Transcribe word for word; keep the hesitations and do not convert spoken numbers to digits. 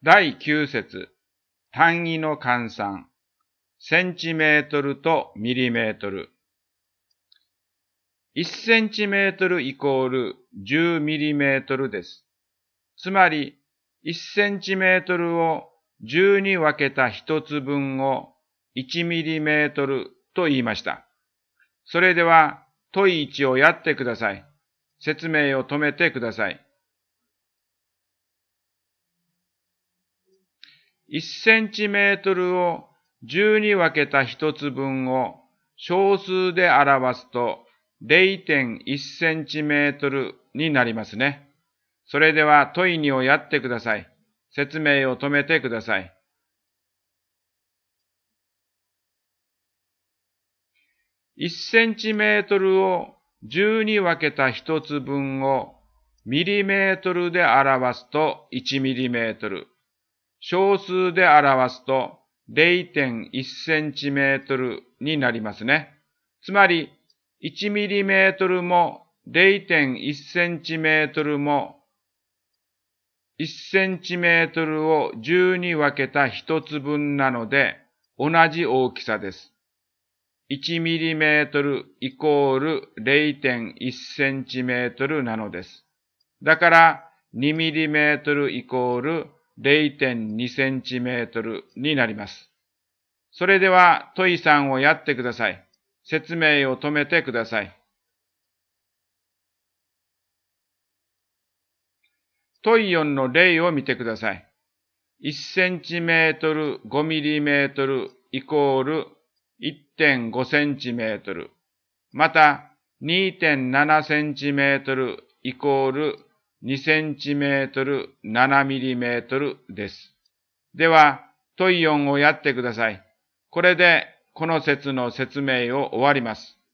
だいきゅう節、単位の換算、センチメートルとミリメートル。いちセンチメートルイコールじゅうミリメートルです。つまり、いちセンチメートルをじゅうに分けたひとつ分をいちミリメートルと言いました。それでは、問いいちをやってください。説明を止めてください。いちセンチメートルをじゅうに分けたひとつ分を小数で表すと れいてんいちセンチメートルになりますね。それでは問いにをやってください。説明を止めてください。いちセンチメートルをじゅうに分けたひとつ分をミリメートルで表すといちミリメートル。小数で表すと れいてんいちセンチメートルになりますね。つまりいちミリメートルも れいてんいちセンチメートルもいちセンチメートルをじゅうに分けたひとつ分なので同じ大きさです。いちミリメートルイコール れいてんいちセンチメートルなのです。だからにミリメートルイコール れいてんにセンチメートルになります。それでは問いさんをやってください。説明を止めてください。問いよんの例を見てください。いちセンチメートルごミリメートルイコール いってんごセンチメートル。また にてんななセンチメートルイコールにセンチメートルななミリメートルです。では、問いよんをやってください。これでこの説の説明を終わります。